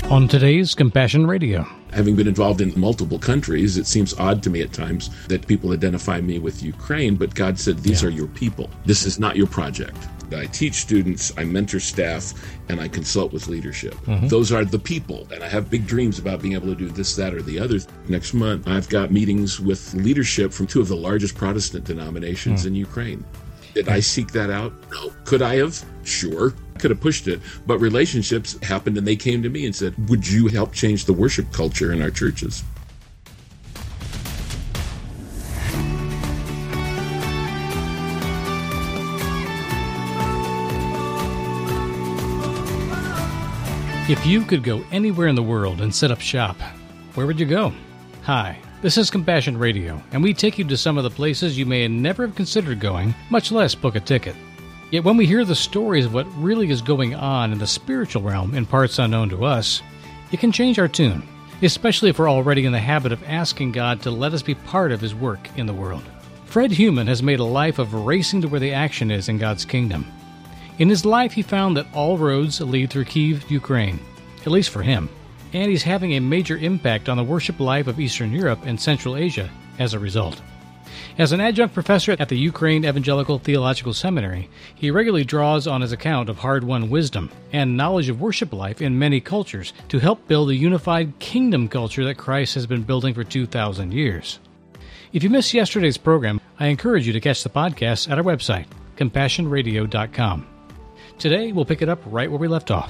On today's Compassion Radio. Having been involved in multiple countries, it seems odd to me at times that people identify me with Ukraine, but God said, these are your people. This is not your project. I teach students, I mentor staff, and I consult with leadership. Those are the people, and I have big dreams about being able to do this, that, or the other. Next month, I've got meetings with leadership from two of the largest Protestant denominations in Ukraine. Did I seek that out? No. Could I have? Sure. Could have pushed it. But relationships happened, and they came to me and said, would you help change the worship culture in our churches? If you could go anywhere in the world and set up shop, where would you go? Hi, this is Compassion Radio, and we take you to some of the places you may never have considered going, much less book a ticket. Yet when we hear the stories of what really is going on in the spiritual realm in parts unknown to us, it can change our tune, especially if we're already in the habit of asking God to let us be part of His work in the world. Fred Heumann has made a life of racing to where the action is in God's kingdom. In his life, he found that all roads lead through Kyiv, Ukraine, at least for him, and he's having a major impact on the worship life of Eastern Europe and Central Asia as a result. As an adjunct professor at the Ukraine Evangelical Theological Seminary, he regularly draws on his account of hard-won wisdom and knowledge of worship life in many cultures to help build a unified kingdom culture that Christ has been building for 2,000 years. If you missed yesterday's program, I encourage you to catch the podcast at our website, CompassionRadio.com. Today, we'll pick it up right where we left off.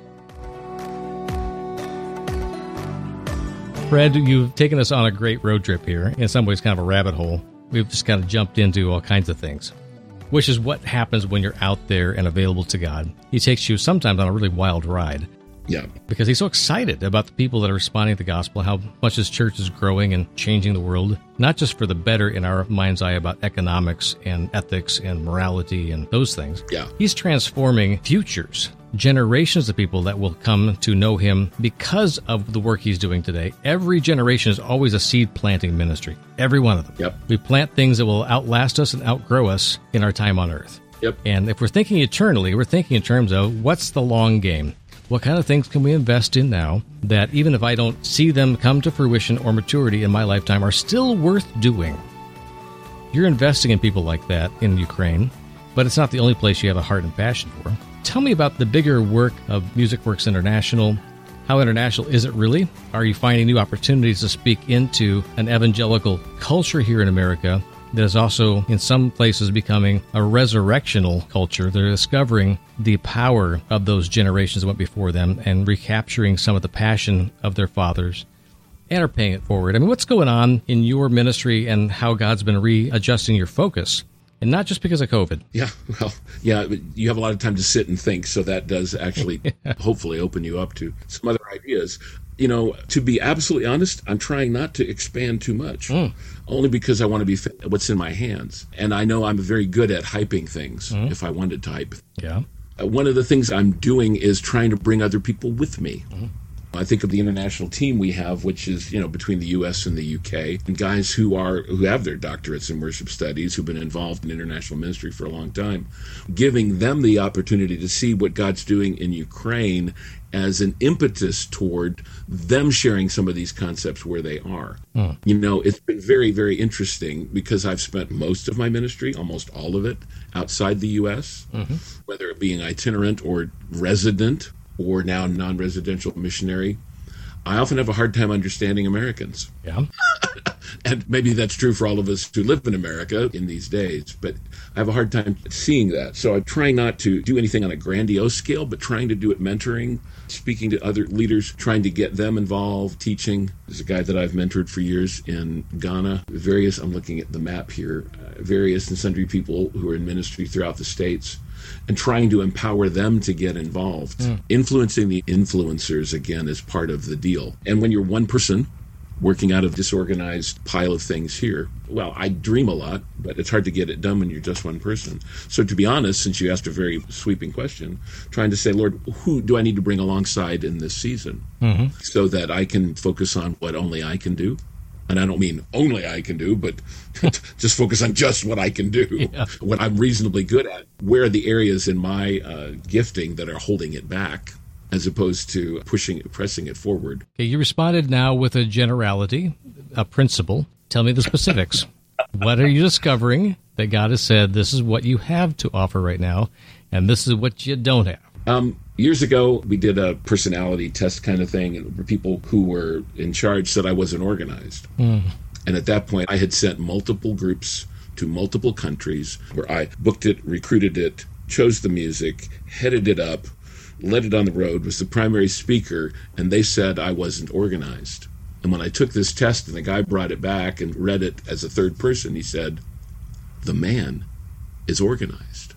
Fred, you've taken us on a great road trip here, in some ways kind of a rabbit hole. We've just kind of jumped into all kinds of things, which is what happens when you're out there and available to God. He takes you sometimes on a really wild ride. Yeah. Because he's so excited about the people that are responding to the gospel, how much his church is growing and changing the world, not just for the better in our mind's eye about economics and ethics and morality and those things. Yeah. He's transforming futures, generations of people that will come to know him because of the work he's doing today. Every generation is always a seed planting ministry. Every one of them. Yep. We plant things that will outlast us and outgrow us in our time on earth. Yep. And if we're thinking eternally, we're thinking in terms of what's the long game? What kind of things can we invest in now that even if I don't see them come to fruition or maturity in my lifetime are still worth doing? You're investing in people like that in Ukraine, but it's not the only place you have a heart and passion for. Tell me about the bigger work of Music Works International. How international is it really? Are you finding new opportunities to speak into an evangelical culture here in America that is also in some places becoming a resurrectional culture? They're discovering the power of those generations that went before them and recapturing some of the passion of their fathers and are paying it forward. I mean, what's going on in your ministry and how God's been readjusting your focus? And not just because of COVID. Yeah, well, yeah, you have a lot of time to sit and think, so that does actually hopefully open you up to some other ideas. You know, to be absolutely honest, I'm trying not to expand too much, only because I want to be what's in my hands. And I know I'm very good at hyping things if I wanted to hype. Yeah. One of the things I'm doing is trying to bring other people with me. I think of the international team we have, which is, you know, between the U.S. and the U.K., and guys who have their doctorates in worship studies, who've been involved in international ministry for a long time, giving them the opportunity to see what God's doing in Ukraine as an impetus toward them sharing some of these concepts where they are. You know, it's been very, very interesting because I've spent most of my ministry, almost all of it, outside the U.S., whether it being itinerant or resident, or now non-residential missionary. I often have a hard time understanding Americans. Yeah. And maybe that's true for all of us who live in America in these days, but I have a hard time seeing that. So I'm trying not to do anything on a grandiose scale, but trying to do it mentoring, speaking to other leaders, trying to get them involved, teaching. There's a guy that I've mentored for years in Ghana. I'm looking at the map here, various and sundry people who are in ministry throughout the States, and trying to empower them to get involved. Influencing the influencers, again, is part of the deal. And when you're one person working out of a disorganized pile of things here, well, I dream a lot, but it's hard to get it done when you're just one person. So to be honest, since you asked a very sweeping question, trying to say, Lord, who do I need to bring alongside in this season so that I can focus on what only I can do? And I don't mean only I can do, but just focus on just what I can do, what I'm reasonably good at. Where are the areas in my gifting that are holding it back? as opposed to pressing it forward. Okay, you responded now with a generality, a principle. Tell me the specifics. What are you discovering that God has said, this is what you have to offer right now, and this is what you don't have? Years ago, we did a personality test kind of thing, and people who were in charge said I wasn't organized. And at that point, I had sent multiple groups to multiple countries where I booked it, recruited it, chose the music, headed it up, led it on the road, was the primary speaker, and they said I wasn't organized. And when I took this test and the guy brought it back and read it as a third person, he said, the man is organized.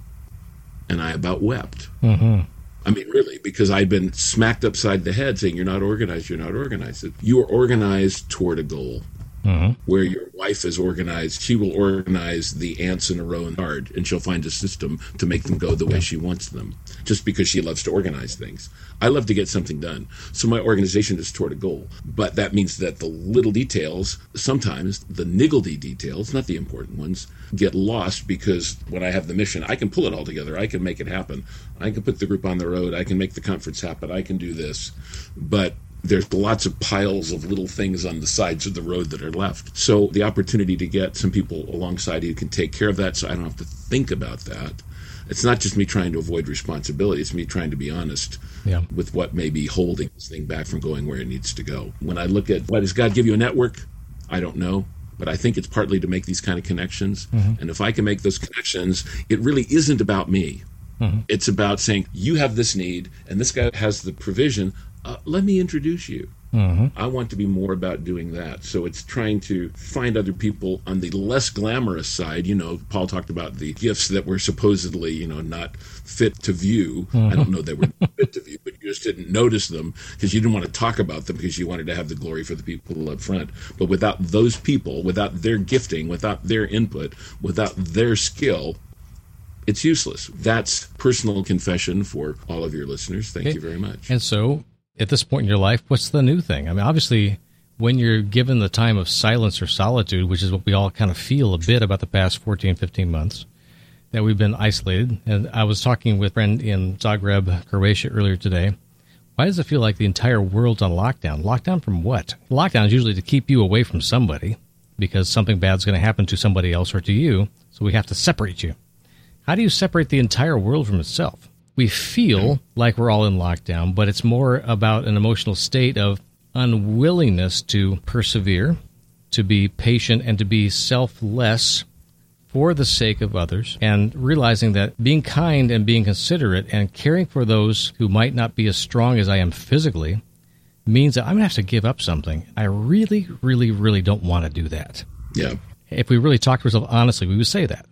And I about wept. Mm-hmm. I mean, really, because I'd been smacked upside the head saying, you're not organized, you're not organized. You are organized toward a goal. Mm-hmm. Where your wife is organized, she will organize the ants in a row in the yard, and she'll find a system to make them go the way she wants them, just because she loves to organize things. I love to get something done, so my organization is toward a goal. But that means that the little details, sometimes the niggledy details, not the important ones, get lost, because when I have the mission, I can pull it all together. I can make it happen. I can put the group on the road. I can make the conference happen. I can do this. But there's lots of piles of little things on the sides of the road that are left. So the opportunity to get some people alongside who can take care of that, so I don't have to think about that. It's not just me trying to avoid responsibility. It's me trying to be honest with what may be holding this thing back from going where it needs to go. When I look at, why does God give you a network? I don't know. But I think it's partly to make these kind of connections. Mm-hmm. And if I can make those connections, it really isn't about me. Mm-hmm. It's about saying, you have this need, and this guy has the provision. Let me introduce you. Mm-hmm. I want to be more about doing that. So it's trying to find other people on the less glamorous side. You know, Paul talked about the gifts that were supposedly, not fit to view. Mm-hmm. I don't know they were fit to view, but you just didn't notice them because you didn't want to talk about them because you wanted to have the glory for the people up front. But without those people, without their gifting, without their input, without their skill, it's useless. That's personal confession for all of your listeners. Thank you very much. And so, at this point in your life, what's the new thing? I mean, obviously, when you're given the time of silence or solitude, which is what we all kind of feel a bit about the past 14, 15 months, that we've been isolated. And I was talking with a friend in Zagreb, Croatia earlier today. Why does it feel like the entire world's on lockdown? Lockdown from what? Lockdown is usually to keep you away from somebody because something bad's going to happen to somebody else or to you, so we have to separate you. How do you separate the entire world from itself? We feel like we're all in lockdown, but it's more about an emotional state of unwillingness to persevere, to be patient, and to be selfless for the sake of others, and realizing that being kind and being considerate and caring for those who might not be as strong as I am physically means that I'm going to have to give up something. I really, really, really don't want to do that. Yeah. If we really talk to ourselves honestly, we would say that.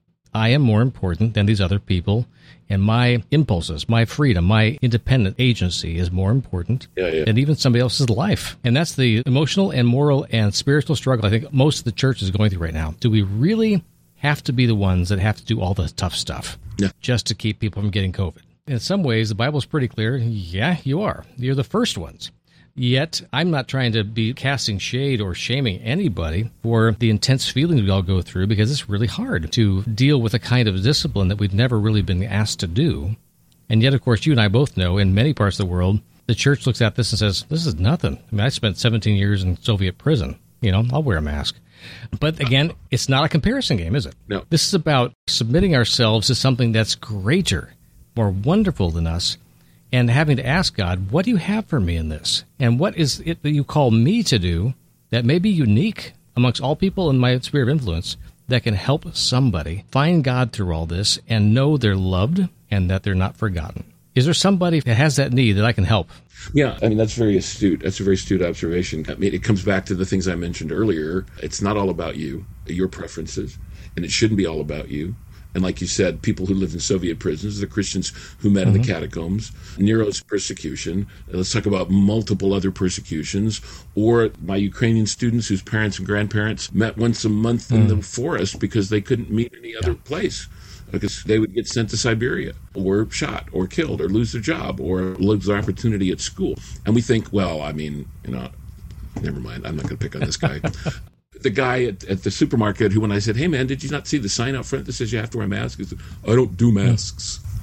I am more important than these other people, and my impulses, my freedom, my independent agency is more important than even somebody else's life. And that's the emotional and moral and spiritual struggle I think most of the church is going through right now. Do we really have to be the ones that have to do all the tough stuff just to keep people from getting COVID? In some ways, the Bible's pretty clear. Yeah, you are. You're the first ones. Yet, I'm not trying to be casting shade or shaming anybody for the intense feelings we all go through, because it's really hard to deal with a kind of discipline that we've never really been asked to do. And yet, of course, you and I both know in many parts of the world, the church looks at this and says, this is nothing. I mean, I spent 17 years in Soviet prison. I'll wear a mask. But again, it's not a comparison game, is it? No. This is about submitting ourselves to something that's greater, more wonderful than us, and having to ask God, what do you have for me in this? And what is it that you call me to do that may be unique amongst all people in my sphere of influence that can help somebody find God through all this and know they're loved and that they're not forgotten? Is there somebody that has that need that I can help? Yeah, I mean, that's very astute. That's a very astute observation. I mean, it comes back to the things I mentioned earlier. It's not all about you, your preferences, and it shouldn't be all about you. And like you said, people who lived in Soviet prisons, the Christians who met in the catacombs, Nero's persecution. Let's talk about multiple other persecutions. Or my Ukrainian students whose parents and grandparents met once a month in the forest because they couldn't meet any other place, because they would get sent to Siberia or shot or killed or lose their job or lose their opportunity at school. And we think, well, I mean, never mind. I'm not going to pick on this guy. The guy at the supermarket who, when I said, hey, man, did you not see the sign out front that says you have to wear a mask? He said, I don't do masks.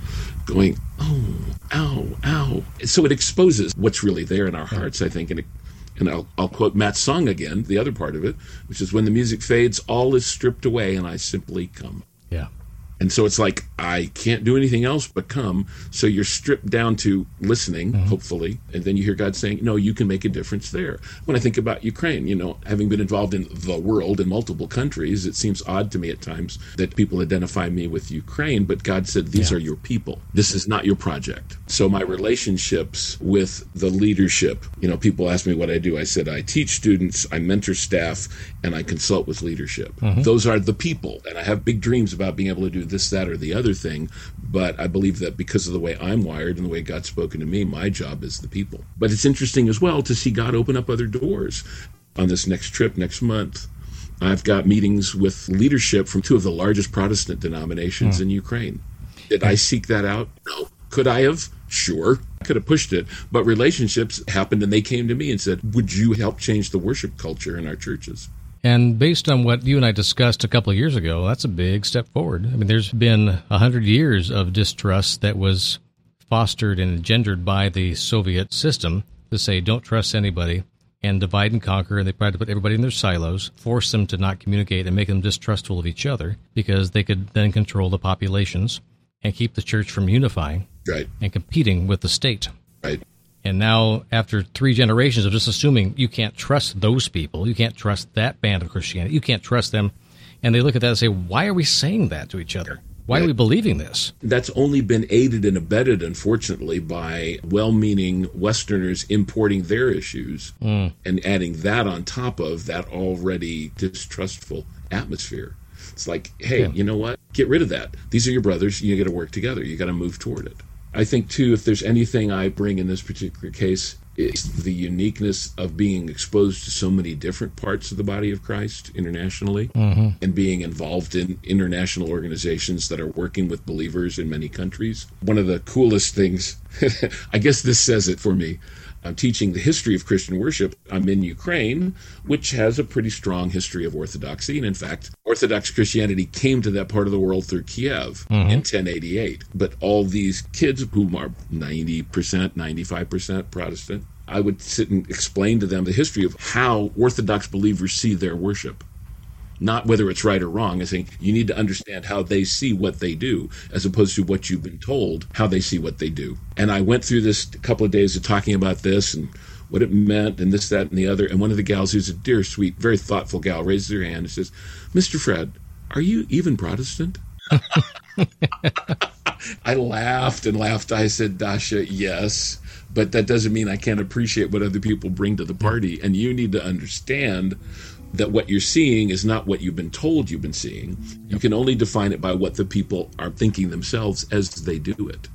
going, oh, ow, ow. So it exposes what's really there in our hearts, I think. And I'll quote Matt's song again, the other part of it, which is, when the music fades, all is stripped away and I simply come. Yeah. And so it's like, I can't do anything else but come. So you're stripped down to listening, hopefully. And then you hear God saying, no, you can make a difference there. When I think about Ukraine, having been involved in the world in multiple countries, it seems odd to me at times that people identify me with Ukraine. But God said, these are your people. This is not your project. So my relationships with the leadership, people ask me what I do. I said, I teach students, I mentor staff, and I consult with leadership. Those are the people. And I have big dreams about being able to do this, that, or the other thing, but I believe that because of the way I'm wired and the way God's spoken to me, my job is the people. But it's interesting as well to see God open up other doors. On this next trip next month, I've got meetings with leadership from two of the largest Protestant denominations in Ukraine. Did I seek that out? No. Could I have? Sure. I could have pushed it. But relationships happened, and they came to me and said, would you help change the worship culture in our churches? And based on what you and I discussed a couple of years ago, that's a big step forward. I mean, there's been 100 years of distrust that was fostered and engendered by the Soviet system to say, don't trust anybody, and divide and conquer. And they tried to put everybody in their silos, force them to not communicate, and make them distrustful of each other because they could then control the populations and keep the church from unifying and competing with the state. Right. And now, after 3 generations of just assuming you can't trust those people, you can't trust that band of Christianity, you can't trust them, and they look at that and say, why are we saying that to each other? Why are we believing this? That's only been aided and abetted, unfortunately, by well-meaning Westerners importing their issues and adding that on top of that already distrustful atmosphere. It's like, hey, you know what? Get rid of that. These are your brothers. You got to work together. You got to move toward it. I think, too, if there's anything I bring in this particular case, it's the uniqueness of being exposed to so many different parts of the body of Christ internationally and being involved in international organizations that are working with believers in many countries. One of the coolest things, I guess this says it for me, I'm teaching the history of Christian worship. I'm in Ukraine, which has a pretty strong history of Orthodoxy. And in fact, Orthodox Christianity came to that part of the world through Kiev in 1088. But all these kids who are 90%, 95% Protestant, I would sit and explain to them the history of how Orthodox believers see their worship. Not whether it's right or wrong. I think you need to understand how they see what they do, as opposed to what you've been told, how they see what they do. And I went through this a couple of days of talking about this and what it meant and this, that, and the other. And one of the gals, who's a dear, sweet, very thoughtful gal, raises her hand and says, Mr. Fred, are you even Protestant? I laughed and laughed. I said, Dasha, yes. But that doesn't mean I can't appreciate what other people bring to the party. And you need to understand that what you're seeing is not what you've been told you've been seeing. You can only define it by what the people are thinking themselves as they do it.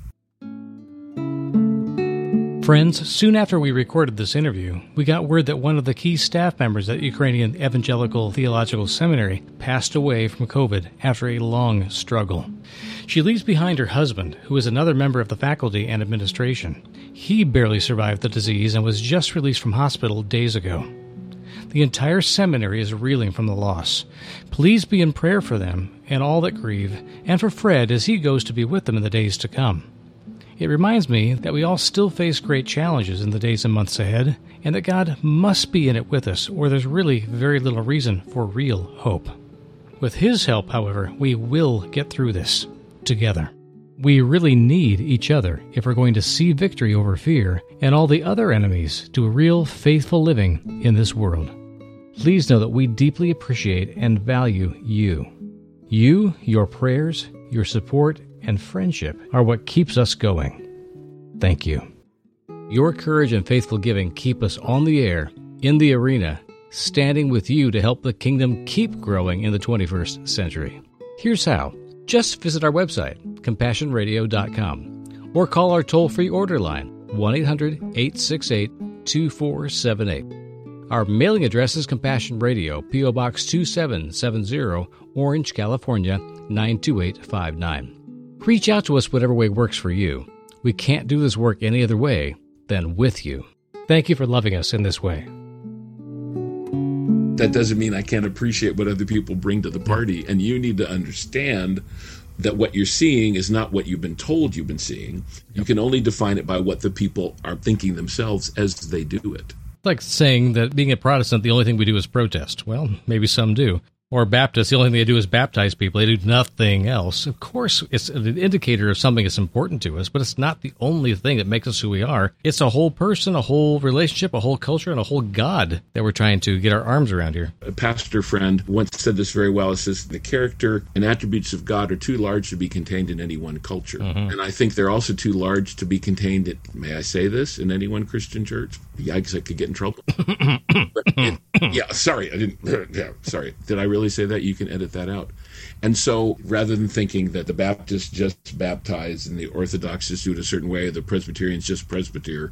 Friends, soon after we recorded this interview, we got word that one of the key staff members at Ukrainian Evangelical Theological Seminary passed away from COVID after a long struggle. She leaves behind her husband, who is another member of the faculty and administration. He barely survived the disease and was just released from hospital days ago. The entire seminary is reeling from the loss. Please be in prayer for them and all that grieve, and for Fred as he goes to be with them in the days to come. It reminds me that we all still face great challenges in the days and months ahead, and that God must be in it with us, or there's really very little reason for real hope. With His help, however, we will get through this together. We really need each other if we're going to see victory over fear and all the other enemies to a real faithful living in this world. Please know that we deeply appreciate and value you. You, your prayers, your support, and friendship are what keeps us going. Thank you. Your courage and faithful giving keep us on the air, in the arena, standing with you to help the kingdom keep growing in the 21st century. Here's how. Just visit our website, CompassionRadio.com, or call our toll-free order line, 1-800-868-2478. Our mailing address is Compassion Radio, P.O. Box 2770, Orange, California, 92859. Reach out to us whatever way works for you. We can't do this work any other way than with you. Thank you for loving us in this way. That doesn't mean I can't appreciate what other people bring to the party. And you need to understand that what you're seeing is not what you've been told you've been seeing. You can only define it by what the people are thinking themselves as they do it. Like saying that being a Protestant, the only thing we do is protest. Well, maybe some do. Or Baptists, the only thing they do is baptize people. They do nothing else. Of course, it's an indicator of something that's important to us, but it's not the only thing that makes us who we are. It's a whole person, a whole relationship, a whole culture, and a whole God that we're trying to get our arms around here. A pastor friend once said this very well. It says, the character and attributes of God are too large to be contained in any one culture. Mm-hmm. And I think they're also too large to be contained, may I say this, in any one Christian church? Yikes, I could get in trouble. Sorry, I didn't. Sorry. Did I really say that? You can edit that out. And so rather than thinking that the Baptists just baptize and the Orthodox just do it a certain way, the Presbyterians just presbyter,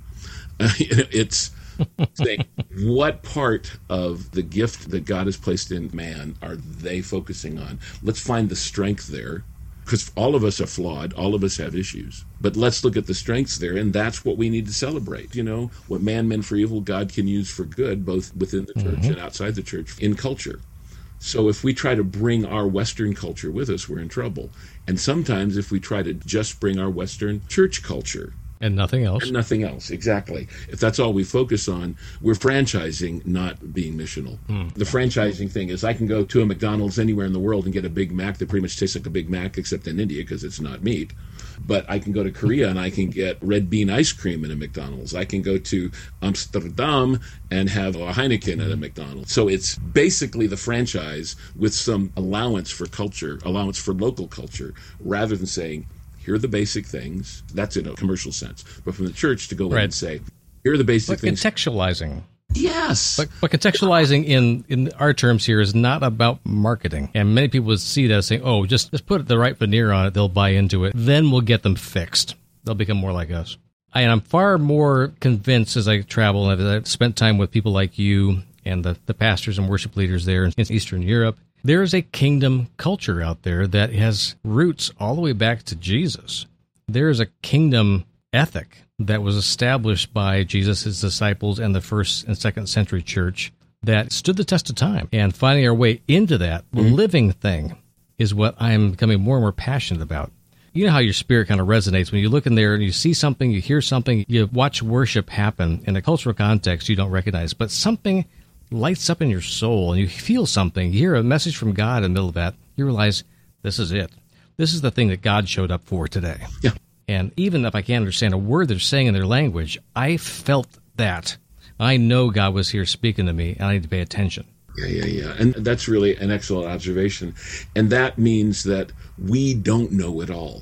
it's saying, what part of the gift that God has placed in man are they focusing on? Let's find the strength there, because all of us are flawed. All of us have issues. But let's look at the strengths there, and that's what we need to celebrate. What man meant for evil, God can use for good, both within the church and outside the church, in culture. So if we try to bring our Western culture with us, we're in trouble. And sometimes if we try to just bring our Western church culture, and nothing else. And nothing else, exactly. If that's all we focus on, we're franchising, not being missional. The franchising thing is I can go to a McDonald's anywhere in the world and get a Big Mac that pretty much tastes like a Big Mac, except in India because it's not meat. But I can go to Korea and I can get red bean ice cream in a McDonald's. I can go to Amsterdam and have a Heineken at a McDonald's. So it's basically the franchise with some allowance for culture, allowance for local culture, rather than saying, here are the basic things. That's in a commercial sense. But from the church to go in and say, here are the basic things. Contextualizing. Yes. But contextualizing in our terms here is not about marketing. And many people would see that as saying, oh, just put the right veneer on it. They'll buy into it. Then we'll get them fixed. They'll become more like us. And I'm far more convinced as I travel and I've spent time with people like you and the pastors and worship leaders there in Eastern Europe. There is a kingdom culture out there that has roots all the way back to Jesus. There is a kingdom ethic that was established by Jesus, his disciples, and the first and second century church that stood the test of time. And finding our way into that living thing is what I'm becoming more and more passionate about. You know how your spirit kind of resonates when you look in there and you see something, you hear something, you watch worship happen in a cultural context you don't recognize, but something lights up in your soul and you feel something, you hear a message from God in the middle of that, you realize this is it. This is the thing that God showed up for today. Yeah. And even if I can't understand a word they're saying in their language, I felt that. I know God was here speaking to me and I need to pay attention. Yeah. And that's really an excellent observation. And that means that we don't know it all.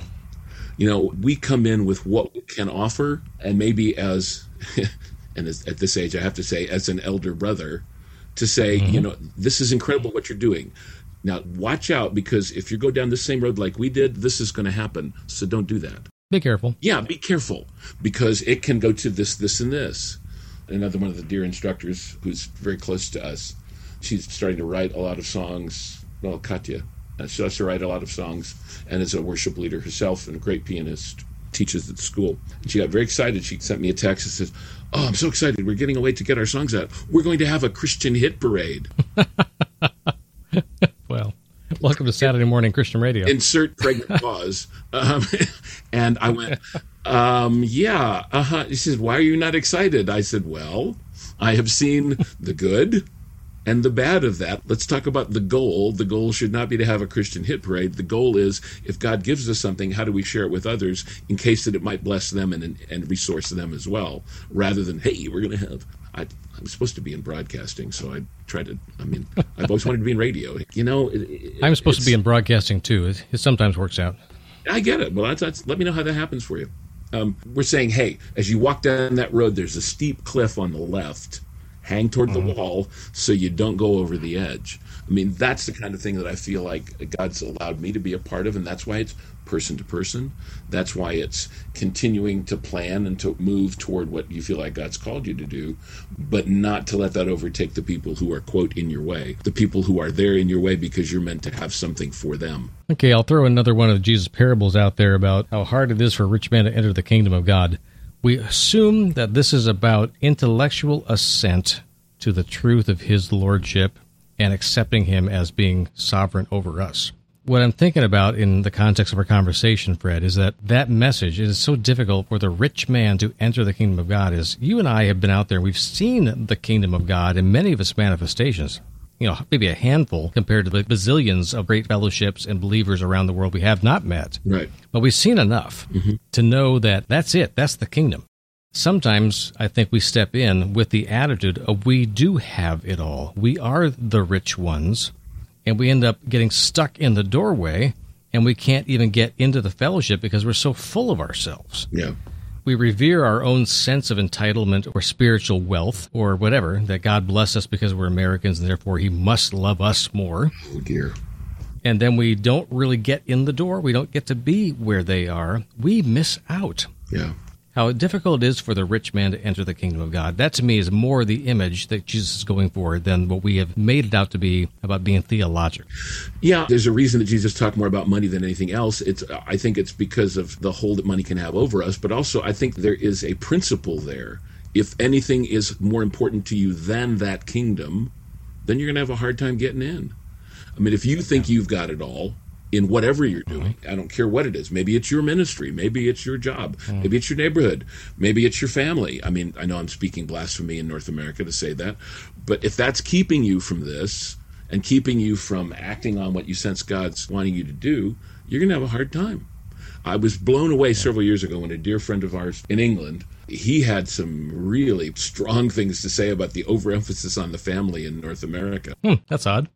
Mm-hmm. We come in with what we can offer, and maybe as... and at this age, I have to say, as an elder brother, to say, this is incredible what you're doing. Now, watch out, because if you go down the same road like we did, this is going to happen. So don't do that. Be careful. Yeah, be careful, because it can go to this, and this. Another one of the dear instructors who's very close to us, she's starting to write a lot of songs. Well, Katya. She starts to write a lot of songs, and is a worship leader herself and a great pianist. Teaches at the school. And she got very excited. She sent me a text that says, oh, I'm so excited. We're getting away to get our songs out. We're going to have a Christian hit parade. Well, welcome to Saturday Morning Christian Radio. Insert pregnant pause. And I went, He says, why are you not excited? I said, well, I have seen the good and the bad of that. Let's talk about the goal. The goal should not be to have a Christian hit parade. The goal is, if God gives us something, how do we share it with others in case that it might bless them and resource them as well, rather than, hey, we're going to have... I'm supposed to be in broadcasting, so I try to... I've always wanted to be in radio. I'm supposed to be in broadcasting, too. It sometimes works out. I get it. Well, let me know how that happens for you. We're saying, hey, as you walk down that road, there's a steep cliff on the left. Hang toward the wall so you don't go over the edge. That's the kind of thing that I feel like God's allowed me to be a part of, and that's why it's person to person. That's why it's continuing to plan and to move toward what you feel like God's called you to do, but not to let that overtake the people who are, quote, in your way, the people who are there in your way because you're meant to have something for them. Okay, I'll throw another one of Jesus' parables out there about how hard it is for a rich man to enter the kingdom of God. We assume that this is about intellectual assent to the truth of his lordship and accepting him as being sovereign over us. what I'm thinking about in the context of our conversation, Fred, is that message is so difficult for the rich man to enter the kingdom of God. Is you and I have been out there, and we've seen the kingdom of God in many of its manifestations. Maybe a handful compared to the bazillions of great fellowships and believers around the world we have not met. Right. But we've seen enough to know that that's it. That's the kingdom. Sometimes I think we step in with the attitude of we do have it all. We are the rich ones, and we end up getting stuck in the doorway, and we can't even get into the fellowship because we're so full of ourselves. Yeah. We revere our own sense of entitlement or spiritual wealth or whatever, that God bless us because we're Americans and therefore he must love us more. Oh, dear. And then we don't really get in the door. We don't get to be where they are. We miss out. Yeah. How difficult it is for the rich man to enter the kingdom of God. That to me is more the image that Jesus is going for than what we have made it out to be about being theological. Yeah, there's a reason that Jesus talked more about money than anything else. I think it's because of the hold that money can have over us, but also I think there is a principle there. If anything is more important to you than that kingdom, then you're going to have a hard time getting in. I mean, if you think you've got it all, in whatever you're doing, I don't care what it is. Maybe it's your ministry. Maybe it's your job. Maybe it's your neighborhood. Maybe it's your family. I mean, I know I'm speaking blasphemy in North America to say that, but if that's keeping you from this and keeping you from acting on what you sense God's wanting you to do, you're going to have a hard time. I was blown away several years ago when a dear friend of ours in England, he had some really strong things to say about the overemphasis on the family in North America. That's odd.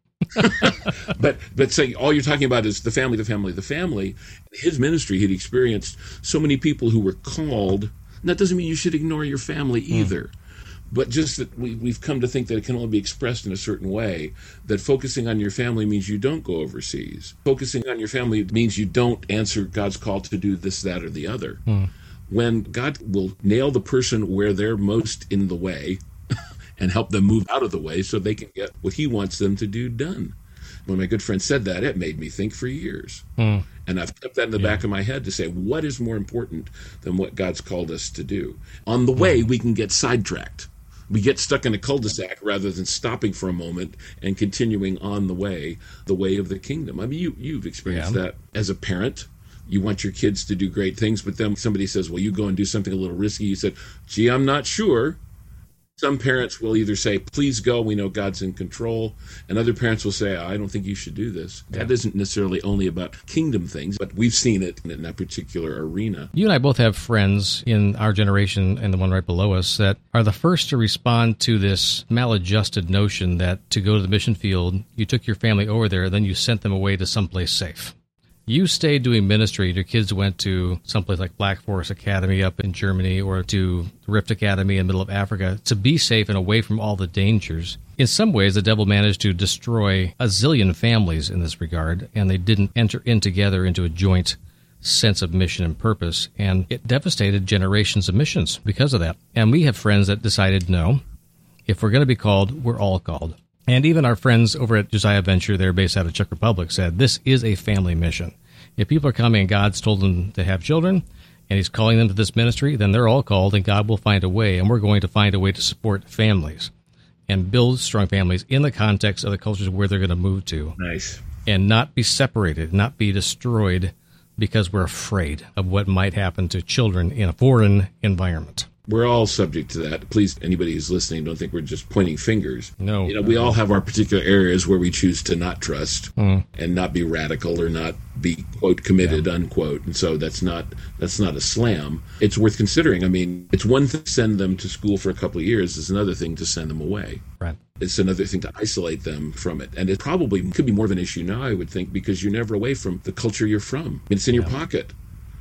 but saying all you're talking about is the family, the family, the family. His ministry, he'd experienced so many people who were called. And that doesn't mean you should ignore your family either. But just that we've come to think that it can only be expressed in a certain way, that focusing on your family means you don't go overseas. Focusing on your family means you don't answer God's call to do this, that, or the other. When God will nail the person where they're most in the way, and help them move out of the way so they can get what he wants them to do done. When my good friend said that, it made me think for years. And I've kept that in the back of my head to say, what is more important than what God's called us to do? On the way, we can get sidetracked. We get stuck in a cul-de-sac rather than stopping for a moment and continuing on the way of the kingdom. I mean, you've experienced that as a parent. You want your kids to do great things, but then somebody says, well, you go and do something a little risky. You said, gee, I'm not sure. Some parents will either say, please go, we know God's in control. And other parents will say, I don't think you should do this. That isn't necessarily only about kingdom things, but we've seen it in that particular arena. You and I both have friends in our generation and the one right below us that are the first to respond to this maladjusted notion that to go to the mission field, you took your family over there, then you sent them away to someplace safe. You stayed doing ministry. Your kids went to someplace like Black Forest Academy up in Germany or to Rift Academy in the middle of Africa to be safe and away from all the dangers. In some ways, the devil managed to destroy a zillion families in this regard, and they didn't enter in together into a joint sense of mission and purpose, and it devastated generations of missions because of that. And we have friends that decided, no, if we're going to be called, we're all called. And even our friends over at Josiah Venture, they're based out of Czech Republic, said this is a family mission. If people are coming and God's told them to have children and he's calling them to this ministry, then they're all called and God will find a way. And we're going to find a way to support families and build strong families in the context of the cultures where they're going to move to. Nice. And not be separated, not be destroyed because we're afraid of what might happen to children in a foreign environment. We're all subject to that. Please, anybody who's listening, don't think we're just pointing fingers. No. We all have our particular areas where we choose to not trust and not be radical or not be, quote, committed, unquote. And so that's not a slam. It's worth considering. I mean, it's one thing to send them to school for a couple of years. It's another thing to send them away. Right. It's another thing to isolate them from it. And it probably could be more of an issue now, I would think, because you're never away from the culture you're from. It's in your pocket.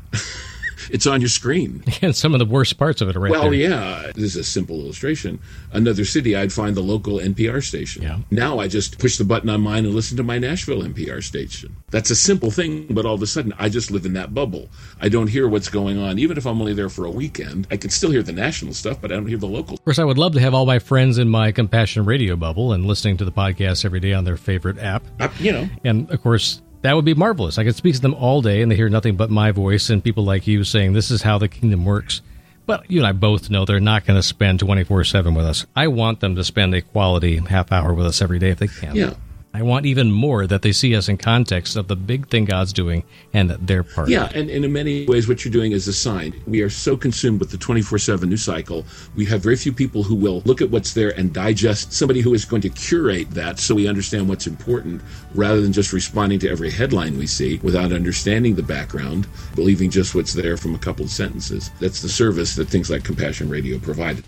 It's on your screen. And some of the worst parts of it are right there. Well, yeah. This is a simple illustration. Another city, I'd find the local NPR station. Yeah. Now I just push the button on mine and listen to my Nashville NPR station. That's a simple thing, but all of a sudden, I just live in that bubble. I don't hear what's going on. Even if I'm only there for a weekend, I can still hear the national stuff, but I don't hear the local. Of course, I would love to have all my friends in my Compassion Radio bubble and listening to the podcast every day on their favorite app. And, of course, that would be marvelous. I could speak to them all day, and they hear nothing but my voice and people like you saying, this is how the kingdom works. But you and I both know they're not going to spend 24/7 with us. I want them to spend a quality half hour with us every day if they can. Yeah. I want even more that they see us in context of the big thing God's doing and their part. Yeah, and in many ways what you're doing is a sign. We are so consumed with the 24/7 news cycle. We have very few people who will look at what's there and digest, somebody who is going to curate that so we understand what's important rather than just responding to every headline we see without understanding the background, believing just what's there from a couple of sentences. That's the service that things like Compassion Radio provided.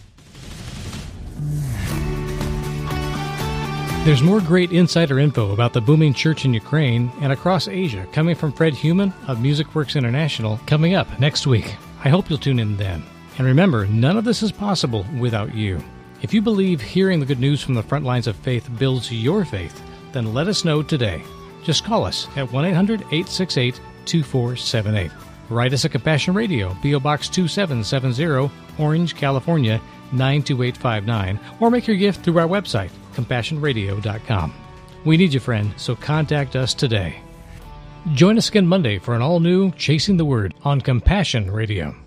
There's more great insider info about the booming church in Ukraine and across Asia coming from Fred Heumann of MusicWorks International coming up next week. I hope you'll tune in then. And remember, none of this is possible without you. If you believe hearing the good news from the front lines of faith builds your faith, then let us know today. Just call us at 1-800-868-2478. Write us at Compassion Radio, P.O. Box 2770, Orange, California, 92859, or make your gift through our website, CompassionRadio.com. We need you, friend, so contact us today. Join us again Monday for an all-new Chasing the Word on Compassion Radio.